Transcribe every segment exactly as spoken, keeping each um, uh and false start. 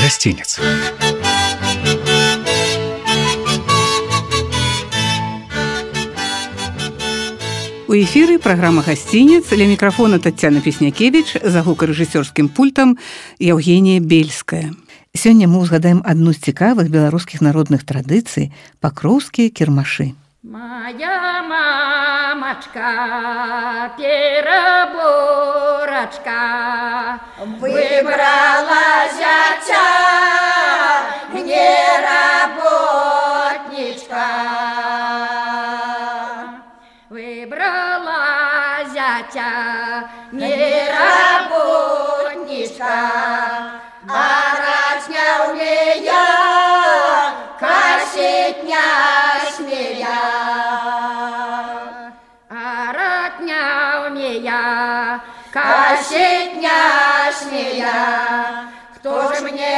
гостиниц. У эфіры праграма «Гостиниц», ля мікрафона Таццяна Песнякевіч, за гукарэжысёрскім пультам Евгения Бельская. Сёння мы ўзгадаем адну з цікавых беларускіх народных традыцый – пакроўскія кірмашы. Моя мамочка, переборочка, выбрала зятя, не работничка. Выбрала зятя, не работничка, а разня умея, косить не смея. А родня умея, косить не смея. Кто ж мне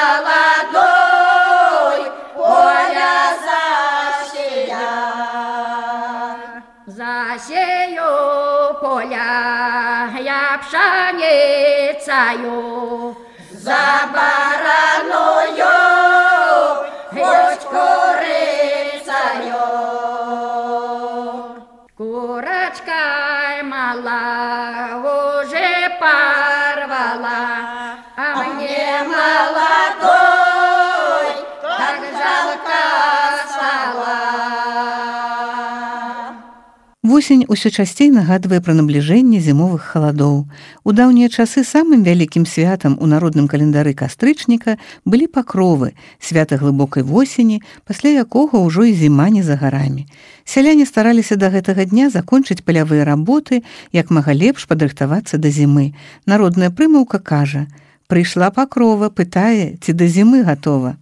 молодой поля засея? Засею поля я пшеницею, за бараною хоть курицею. Курочка мала уже порвала, а мне молодой так жалко стало. Восень усё часцей нагадвае пра набліжэнне зімовых халадоў. У даўнія часы самым вялікім святам у народным календары кастрычніка былі пакровы, свята глыбокай восені, пасля якога ўжо і зіма не за гарамі. Сяляне стараліся да гэтага дня закончыць палявыя работы, як мага лепш падрыхтавацца да зімы. Народная прымаўка кажа: «Прыйшла пакрова, пытае, ці да зімы гатова».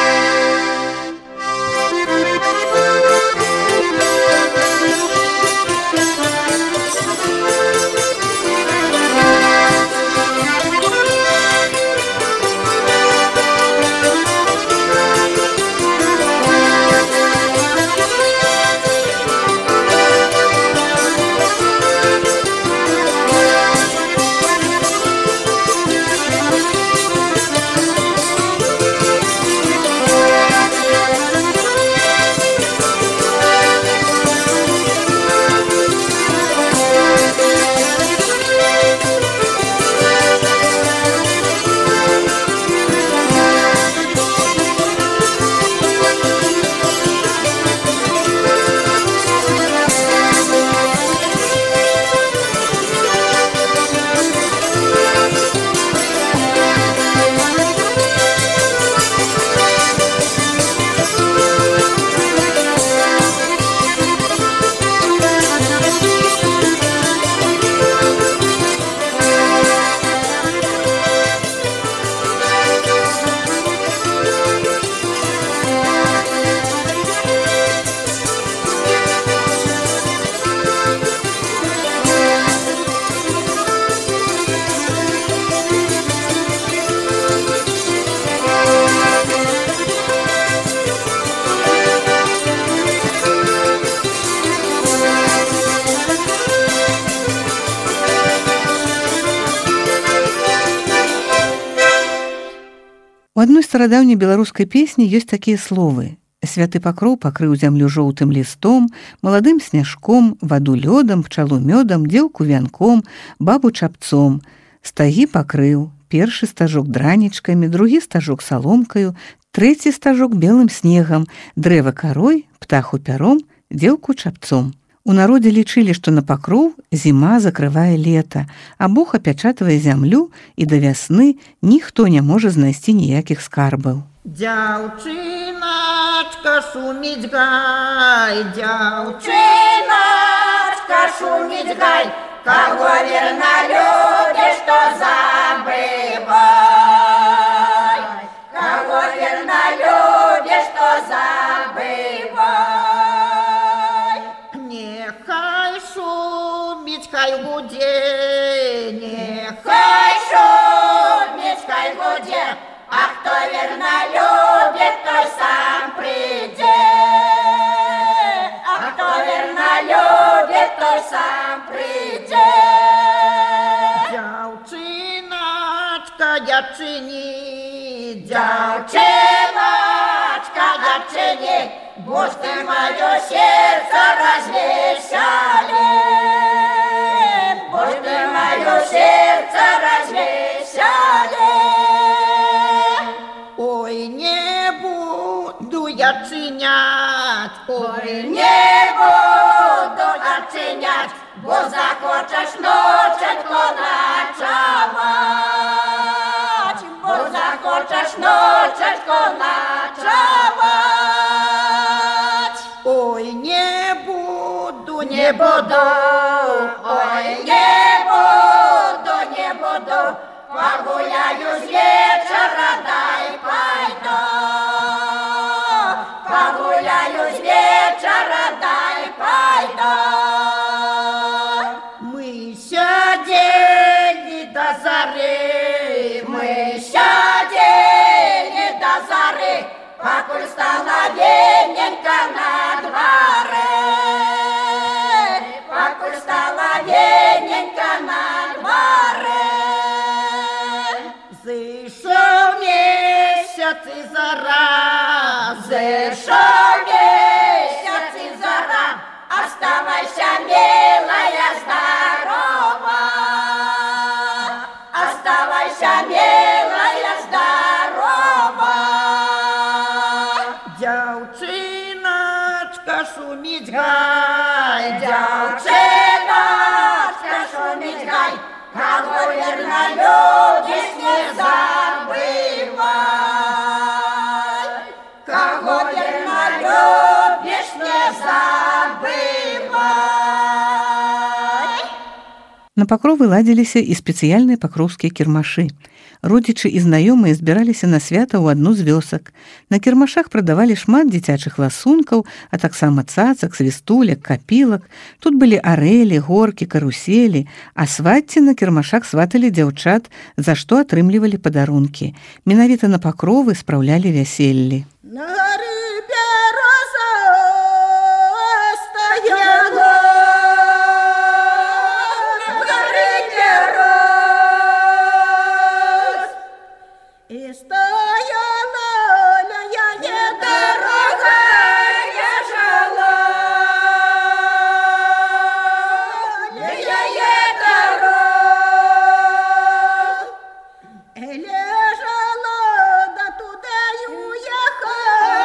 У адной старадаўняй беларускай песні ёсць такія словы: «Святы пакроў пакрыў зямлю жоўтым лістом, маладым сняжком, ваду лёдам, пчалу мёдам, дзеўку вянком, бабу чапцом. Стагі пакрыў, першы стажок дранічкамі, другі стажок саломкаю, трэці стажок белым снегам, дрэва карой, птаху пяром, дзеўку чапцом». У народзе лічылі, што на пакроў зіма закрывае лета, а Бог апячатвае зямлю, і да вясны ніхто не можа знайсці ніякіх скарбаў. Дзяўчыначка шуміць гай, дзяўчыначка шуміць гай, каго верна любіш, то забывай, каго верна любіш, то забывай. Нехай шуміць, хай гудзе, нехай шуміць, хай гудзе, а хто верна любіць, той сам прыйдзе. А хто верна любіць, той сам прыйдзе. Дзяўчыначка, дзяўчыні, Девчоночка, отчини, бо ж ты мое сердце развесали, бо ж ты мое сердце развесали. Ой, не буду я чинять, ой, не буду отчинять, бо захочешь ночечку ночевать, бо захочешь ночечку ночевать. Ой, не буду, не буду, ой, не буду, не буду, погуляю с вечера, дай пойду, погуляю с вечера, дай пойду. Мы сидели до зари, мы сидели до зари, покуль стала дененька на дворе, покуль стала дененька на дворе. Зышел месяц и зара, зышел месяц и зара, оставайся, милая, здорова, оставайся, милая, здорова. Девчиночка, шумить гай, девчиночка, шумить гай, кого верно любишь, не забывай, кого верно любишь, не забывай. На пакровы ладзіліся і спецыяльныя пакроўскія кірмашы. Родзічы і знаёмыя збіраліся на свята ў адну з вёсак. На кірмашах прадавалі шмат дзіцячых ласункаў, а таксама цацак, свістулек, капілак. Тут былі арэлі, горкі, каруселі, а свацці на кірмашах сваталі дзяўчат, за што атрымлівалі падарункі. Менавіта на пакровы спраўлялі вяселлі. На гары бяроза стаяла, и стояла на яе дорога, лежала, на яе дорога, лежала, да туда и уехала.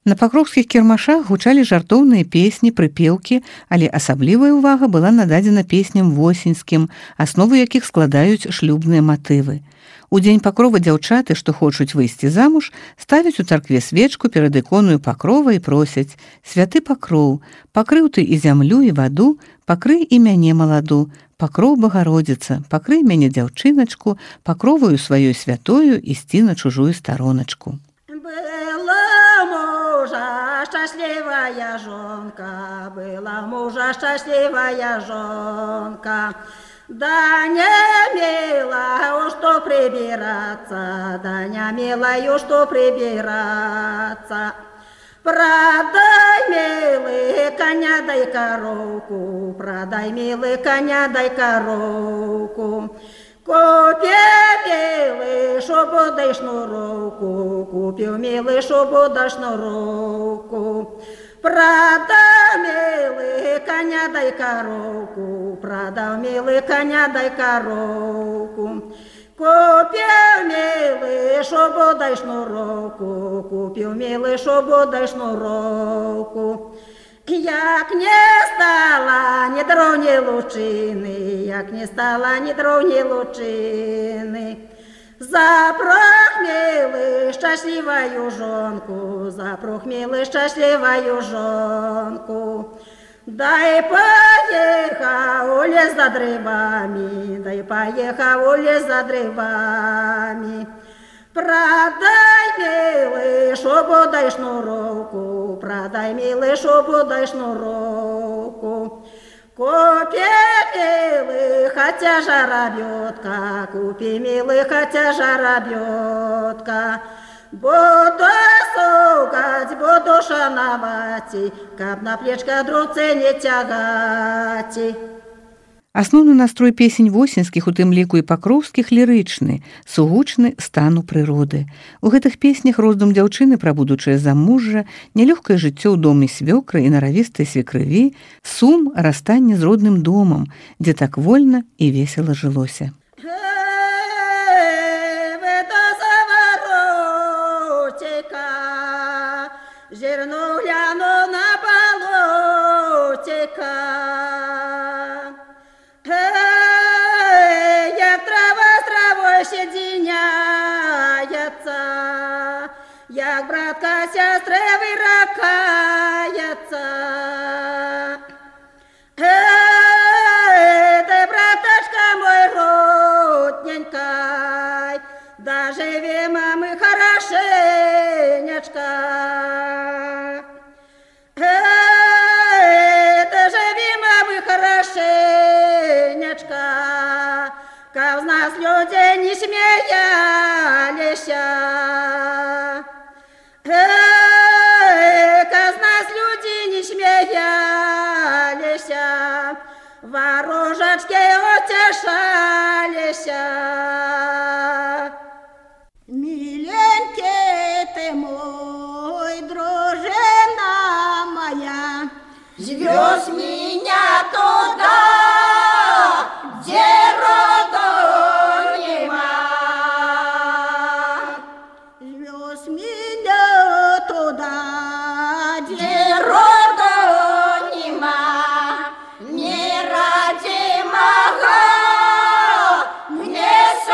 На пакроўскіх кірмашах гучалі жартоўныя песні, прыпеўкі, але асаблівая ўвага была нададзена песням восеньскім, аснову якіх складаюць шлюбныя матывы. У дзень пакрова дзяўчаты, што хочуць выйсці замуж, ставяць у царкве свечку перад іконаю пакрова і просяць: «Святы пакроў, пакрыў ты і зямлю, і ваду, пакрый і мяне маладу, пакроў Багародзіца, пакрый мяне дзяўчыначку, пакроваю сваёй святою ісці на чужую староначку». Счастливая жонка, была мужа счастливая жонка, да не милая, что прибираться, да не милая, что прибираться. Продай, милый, коня дай коровку, продай, милый, коня дай коровку. Купи, милый, шубу дай шнуровку, купил, милый, шубу дай шнуровку. Продай, милый, коня дай коровку, продал, милый, коня дай коровку. Купил, милый, шубу дай шнуровку, купил, милый, шубу дай шнуровку. Як не стала ні дров, ні лучини, як не стала ні дров, ні лучини. Запрох, милый, счастливую жонку, запрох, милый, счастливую жонку. Дай поехал у лес за древами, дай поехал у лес за древами. Продай, милый, шубу дай шнуровку, продай, милый, шубу дай шнуровку. Купи, милый, хотя жаробьетка, купи, милый, хотя жаробьетка. Буду сукать, буду шановать, каб на плечка друцы не тягать. Асноўны настрой песень восеньскіх, у тым ліку і пакроўскіх, лірычны, сугучны стану прыроды. У гэтых песнях роздум дзяўчыны пра будучае замужжа, нялёгкае жыццё ў доме свёкры і наравістай свекрыві, сум расстання з родным домам, дзе так вольна і весела жылося. Зерно гляну на болотика. Эй, як трава з травой соединяется, як братка сестры выракается. Эй, ты, браташка мой родненький, доживем мы хорошенечко. Как в нас люди не смеялись, как в нас люди не смеялись, ворожечки утешались. Миленький ты мой, дружина моя, звез меня туда, где роду нема. Звез меня туда, где роду нема. Не ради мага мне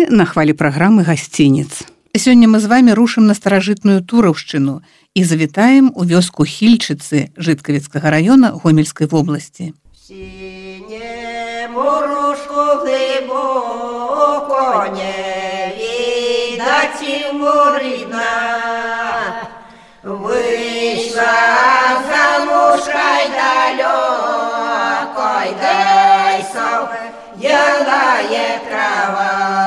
вы на хвалі праграмы гасцінец. Сёння мы з вами рушым на старажытную Тураўшчыну і завітаем у вёску Хільчыцы Жыткавіцкага раёна Гомельскай вобласці. Синє морушку глибоко не видать ему рідна. Вийшла замуж край далеко, й дай сов ялає трава.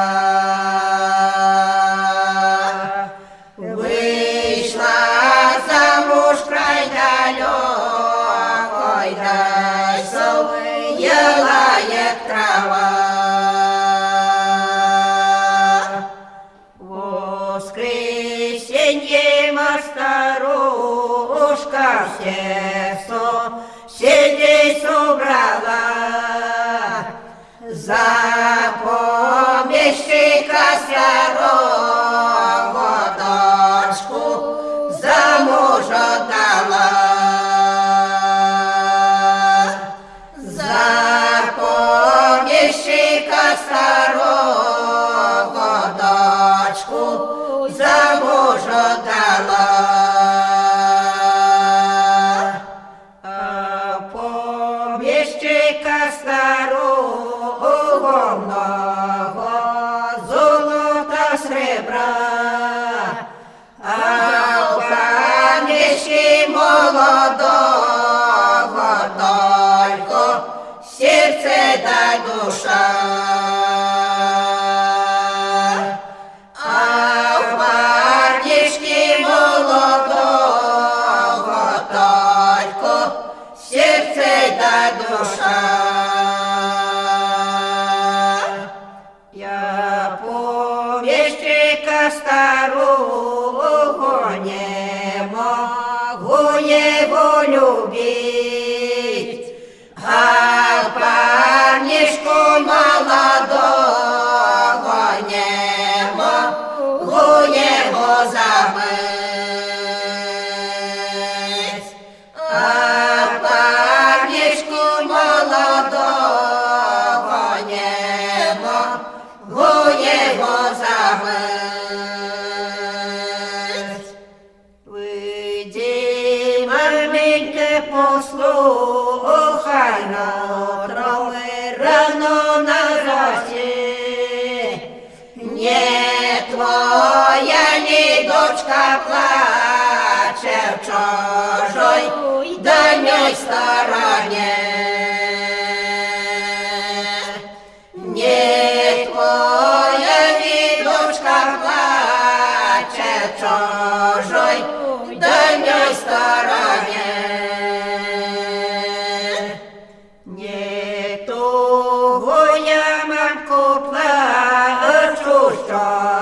Вийшла замуж край далеко, й дай сов ялає трава. Воскресенье старушка все соседей собрала, за помещика старого дочку замуж отдала. За помещика старого дочку замуж отдала. А помещика старого много золота сребра, а помещи молодого только сердце да душа. Я помещика старого не могу его любить, а парнишку молодого не могу его забыть. А парнишку молодого не могу его забыть. Выйди, маменька, послухай, но травы рано на росе. Не твоя ли дочка плаче в чужой дальней стороне? Не твоя ли дочка плаче в чужой дальней стороне? Не твоя мамку плачу, що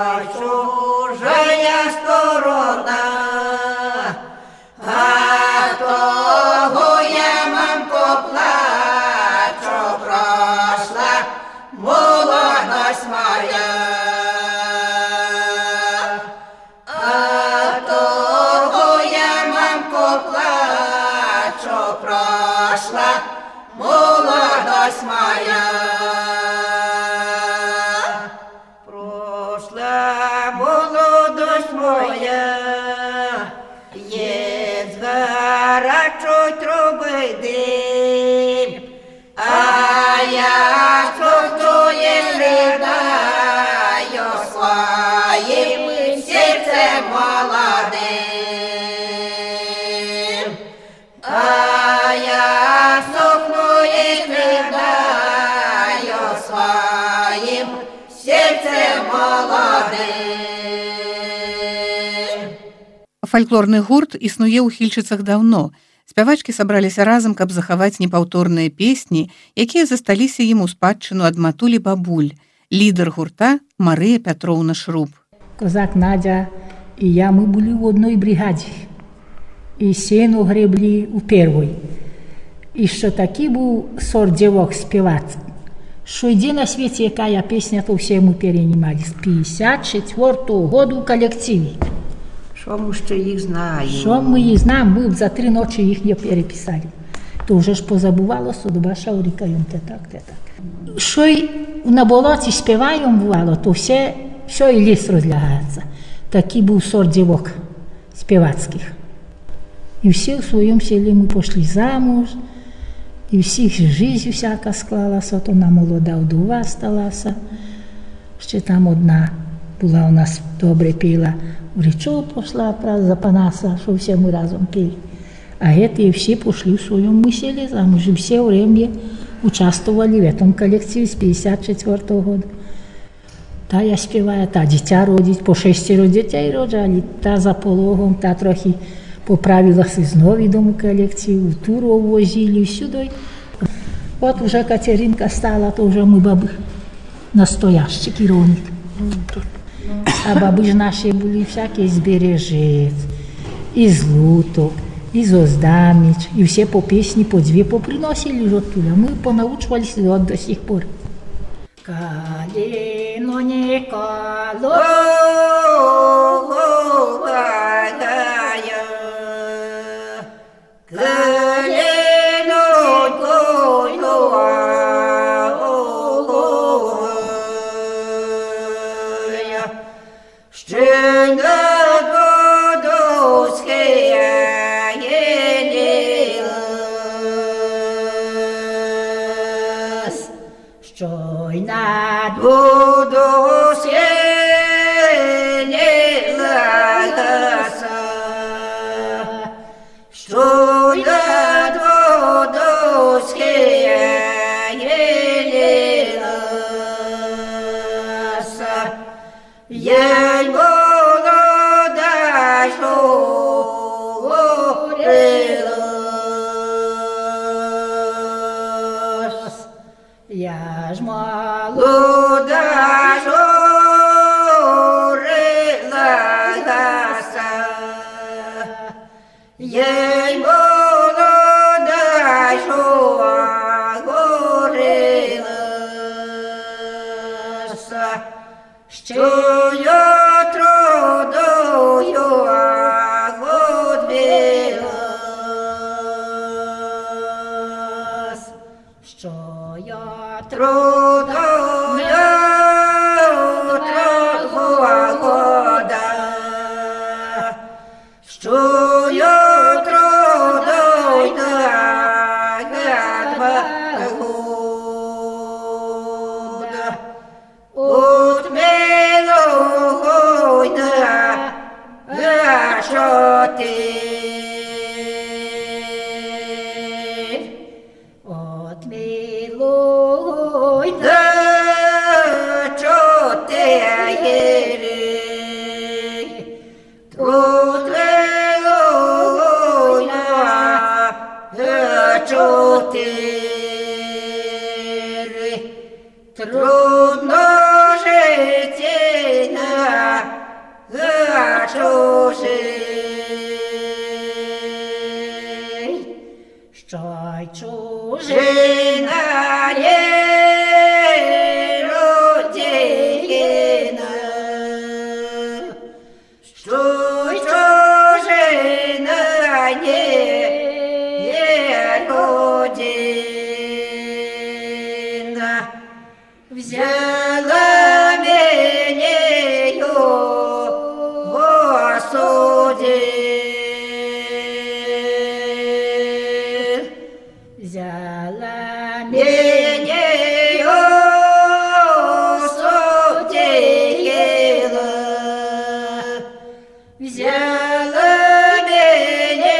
чужая сторона, а того я мамку плачу, прошла молодость моя. А того я мамку плачу, прошла молодость моя. Прошла молодость моя, є з гарячої труби дим, а я чувствую, ридаю своїм серцем молодим. А я сохную, ридаю своїм серцем молодим. Фальклорны гурт існуе ў Хільчыцах даўно. Спявачкі сабраліся разам, каб захаваць непаўторныя песні, якія засталіся ім у спадчыну ад матулі бабуль. Лідар гурта Марыя Пятроўна Шруб. Козак Надя і я, ми були в одній бригаді. І сіно греблі у першій. І що такий був сорт дівок співати. Що йде на світі, яка пісня, то всі ми перенімали. З п'ятдесят четвертого году в колективі. Що ми ще їх знаємо? Що ми їх знаємо, ми за три ночі їх не переписали. то вже ж позабувалося, до ваша урікаємо те так, те так. Що й на болоті співаємо бувало, то все, що і ліс розлягається. Такий був сорт дівок співацьких. І всі в своєму селі ми пішли замуж, і всіх життя всяка склалася, от вона молода вдова сталася. Ще там одна була у нас добре піла, в річку пішла, правда, за Панаса, що всі ми разом пили. А эти все пошли в своем селе замуж, и все время участвовали в этом коллективе с пятьдесят четвёртого года. Та я співаю, та дитя родить, по шестеро дітей роджали, та за пологом, та трохи поправилася знову відому колективу, в Туру возили, всюди. От уже Катеринка стала, то вже ми баби настоящі керівники. А баби ж наші були всякі з Бережець, із Луток, із Оздаміч, і всі по пісні, по дві поприносили ж оттуда. Ми понаучувалися от до сих пор. Каліно Ніколо, що й над воду схилилася, що й над воду схилилася, я й молода, що горила. Я ж молода журилася, я й молода журилася, що я трудою годилась, що я трудою года, що я трудою года, от милогойда, що ти, от милогойда, що ти єри, от милогойда, що ти, трудно жити на чужий, що й чужина є родина, що й чужина є родина, взяла мене осудил, взяла мене осудила, взяла мене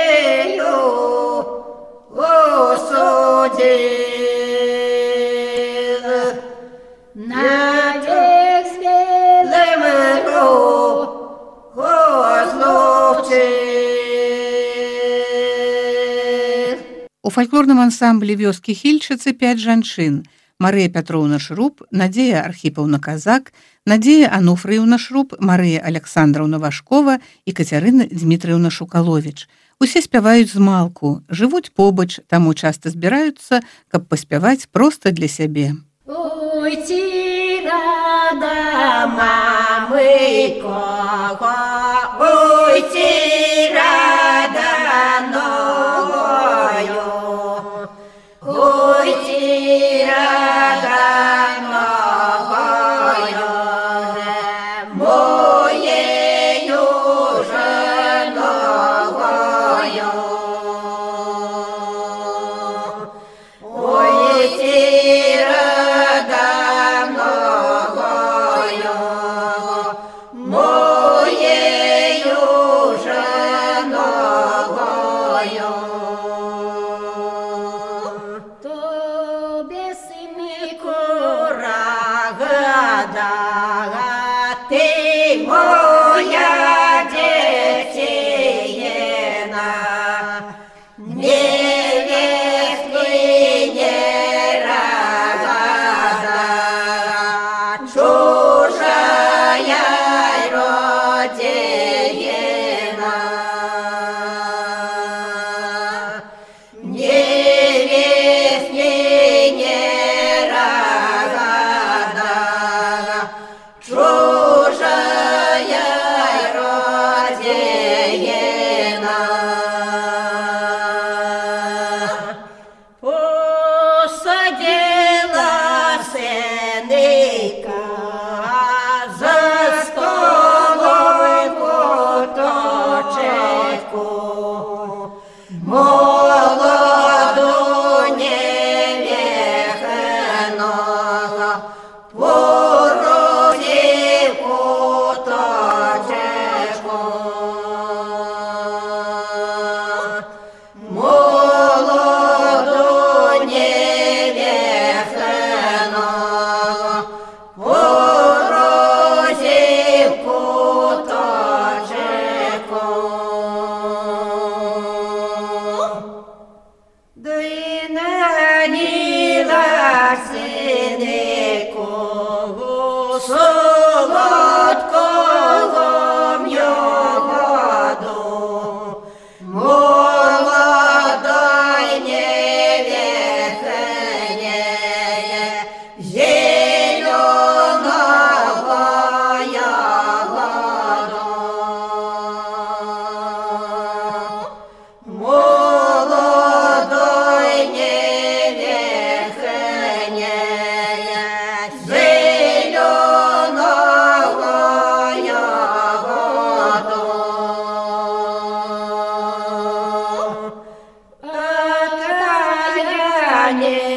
осудила, на тих смілим розлучив. У фальклорным ансамблі вёскі Хільчыцы пять жанчын: Марыя Пятроўна Шруб, Надзея Архіпаўна Казак, Надзея Ануфрыўна Шруб, Марыя Александраўна Вашкова і Кацярына Дмітрыўна Шукаловіч. Усе спяваюць змалку, жывуць побач, таму часта збіраюцца, каб паспяваць проста для сябе. Ой, ці рада мамы кого, ой, ці рада ногою, ти моя дитина, невесты не рада, чужая родина. Невесты не рада, чужая родина. Посадила синика за столом куточку, молоду невіханого породив куточку. Молоду невіханого породив куточку. Динаніла синику солодкого м'ягоду, молодой невіхані зеленого ягоду. Молодой невіхані зеленого ягоду. А тая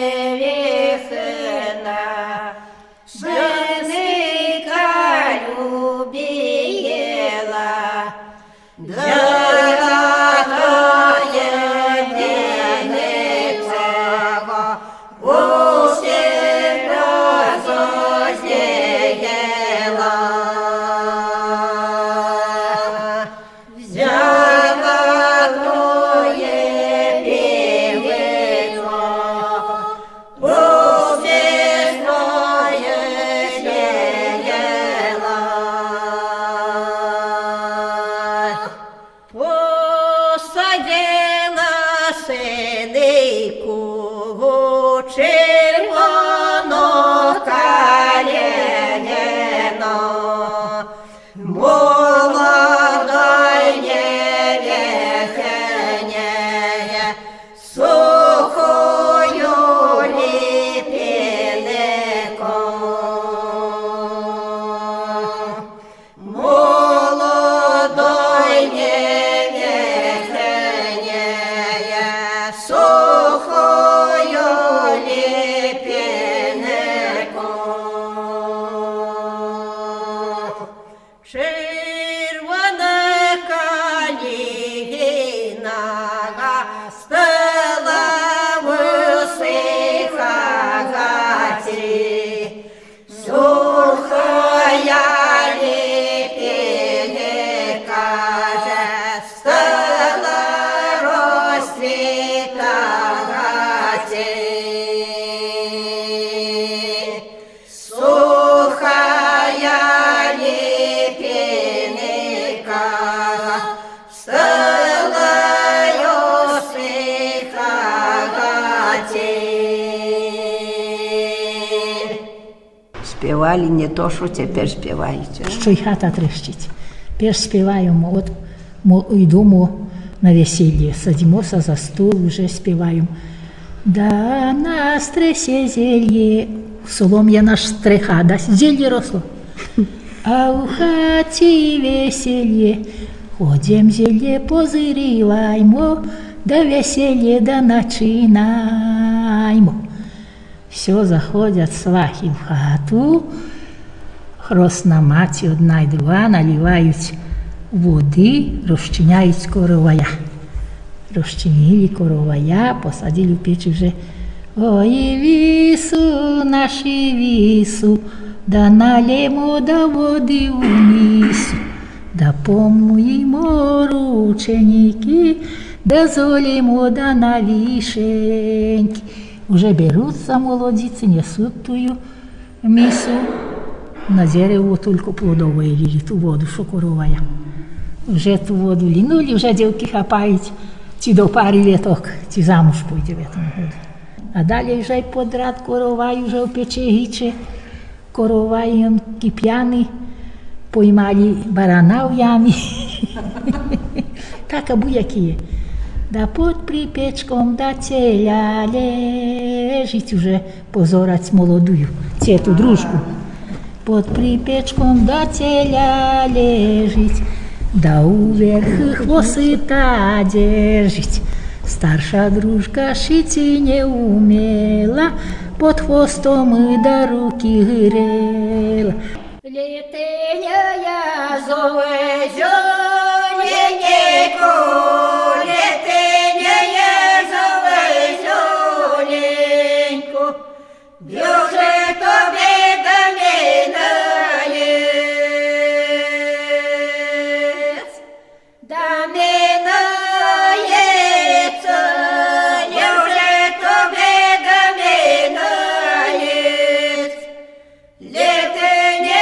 невіхана синика любила, да посадила синику червоно калєно, молодой невіхані сухою ліпінником. Молодой невіхані сухою ліпінником. Червона калина стала висихати, сухая ліпінка стала розцвітати. Сухая ліпінка стала розцвітати. Співали не то, що тепер співають. Що й хата трещить. Пеш співаємо, от мо, йдемо на весілля, садимося за стол, вже співаємо. Да нас трясе зелье, солом'я наш стриха, да зелье росло. А у хаті веселье, ходім зелье позиріваймо, да веселье да начинаймо. Все, заходять свахи в хату, хросна мать одна й друга наливають води, розчиняють коровая. Розчинили коровая, посадили в печі вже Ой, вісу, наші вісу, да налємо да води у місю, да помоїмо рученьки, да золімо да на вішеньки. Уже беруться молодиці, несуть тую місу. На дерево тільки плодове лили, ту воду, що коровая. Вже ту воду лінули, вже дівки хапають, ці до пари літок, ці замуж пойде в цьому году. А далі вже подряд коровай, вже в печегіче, коровай он кип'яний, поймали барана в ямі. Так, або які є. Да под припечком, да целя лежить, уже позорать молодую, цю дружку. Под припечком, да целя лежить, да уверх хвосыта держить. Старша дружка шити не умела, под хвостом и до руки грела. Летеня зове зелененько, летеня зове зелененько, б'юже тобі до минаєць, до минаєць, б'юже тобі до минаєць, летеня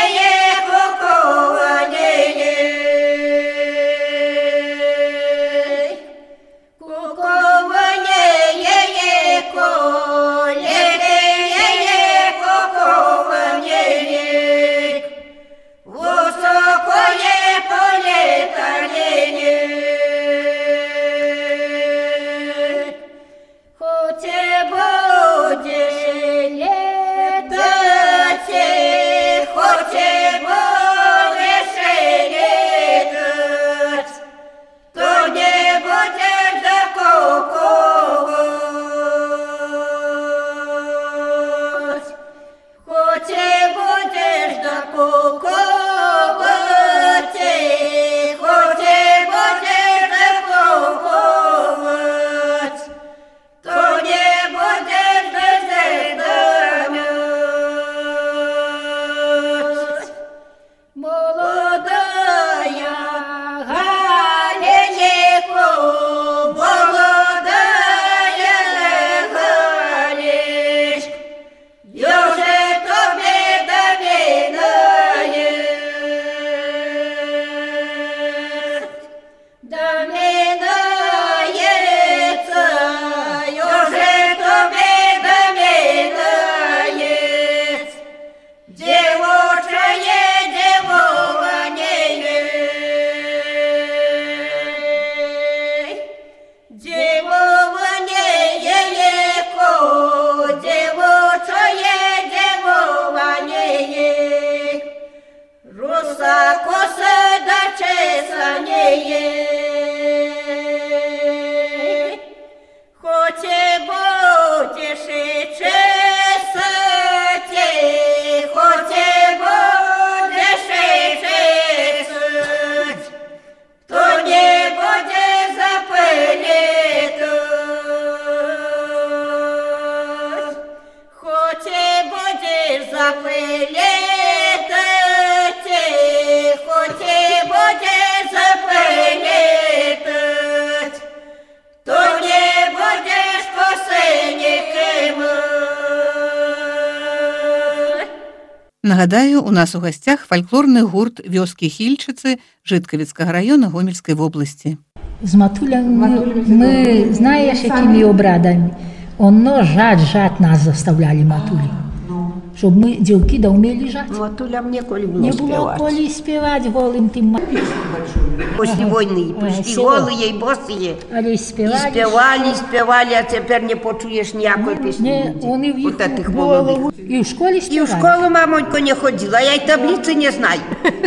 Нагадаю, у нас у гостях фольклорний гурт «Вёски Хільчиці» Житковицького району Гомельської області. З матулями ми, знаєш, якими обрадами? Оно жать-жать нас заставляли матулі. Щоб ми, дівки, да вміли жать. Матулям ніколи Не було коли співати голим тим матулям. Після війни прийшли голі і босі. Але співали. І співали, співали, а тепер не почуєш ніякої пісні. Не, вони в їх Отаких голову. молодих. І в школі І в співали. школу, мамонько, не ходила, я й таблиці не знаю.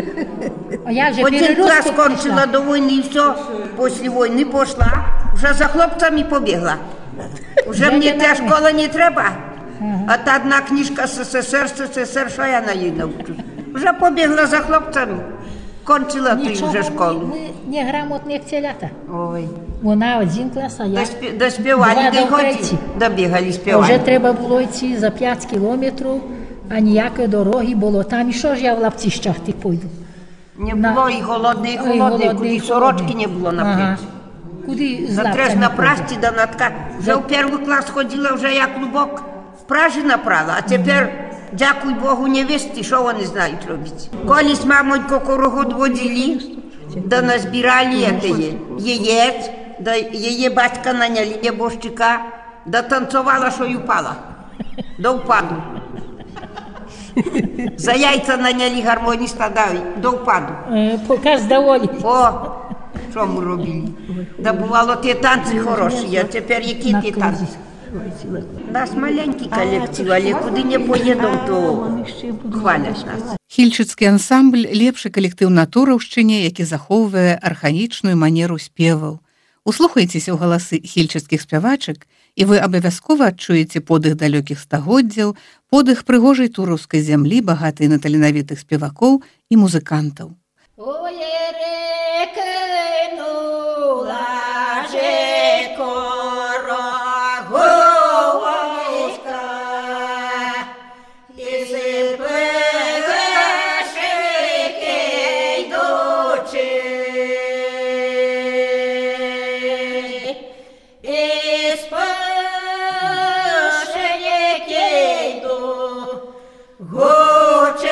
А я вже Один клас переросток кончила до війни і все. Після війни пішла, вже за хлопцями побігла. Вже мені та школа не треба. А та одна книжка СССР, СССР, що я на їй навчусь? Вже побігла за хлопцями. Скончила ти Нічого, вже школу. ми, ми неграмотні як телята. Ой. Вона один клас, а я Доспі- Доспівали, два де до ході. третій. Добігали, А співали. вже треба було йти за п'ять кілометрів, а ніякої дороги було там. І що ж я в Лапціщах ти пойду? Не На- було і голодне, і Ой, холодне, голодне, куди і сорочки холодне. не було на Ага. плечі. Куди з Затреш лапцями на ходити? прасті да на ткань. Вже в перший клас ходила, вже я клубок в пражі напрала, а тепер, дякуй Богу, невісті, що вони знають робити. Колись, мамонько, корогод водили, да назбирали етеє, яєць, да її батька наняли небожчика, да танцювала, що й упала, до впаду. За яйця наняли гармоніста, да, до впаду. Е, Показ доволі. О, що ми робили? Да бувало, ті танці хороші, а тепер які ті танці? У нас маленький колектив, але куди не поїдемо, то хвалять нас. Хільчыцкі ансамбль лепшы калектыў на Тураўшчыне, які захоўвае архаічную манеру спеваў. Услухайцеся ў галасы хільчыцкіх спявачак, і вы абавязкова адчуеце подых далёкіх стагоддзяў, подых прыгожай тураўскай зямлі, багатай на таленавітых спевакоў і музыкантаў. Ой, рекнула же короговочка, і сипила шики йдучи, і спашеньки йду, гучи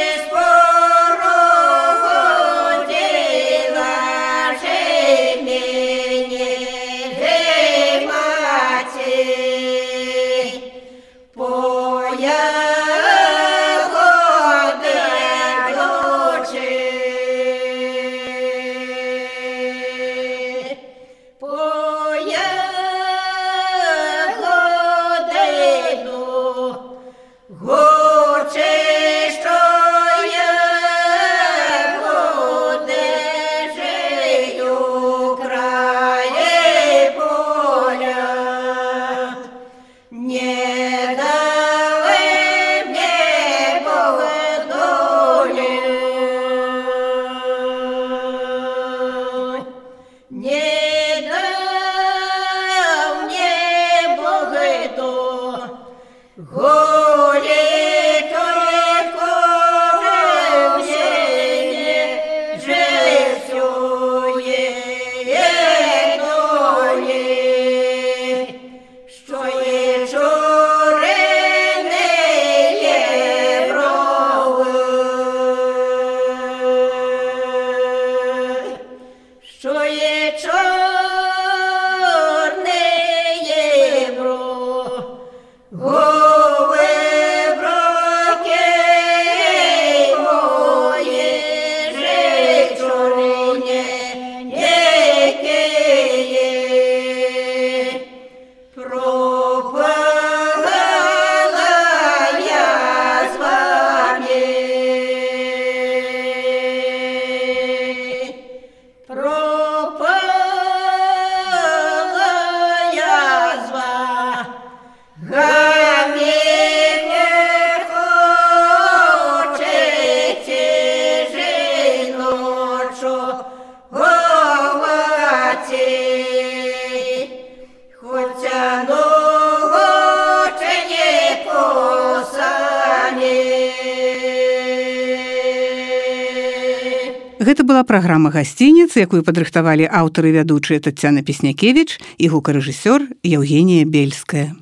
Гэта была праграма «Гасцініц», якую падрыхтавалі аўтары і вядучыя Таццяна Песнякевіч і гукарэжысёр Яўгенія Бельская.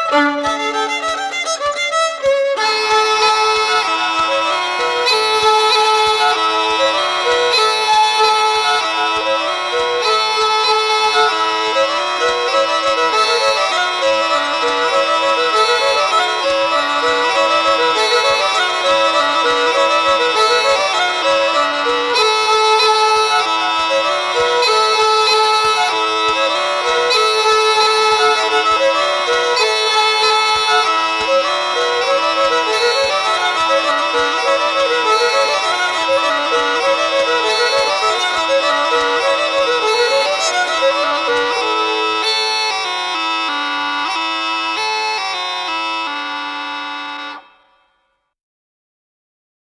Thank you.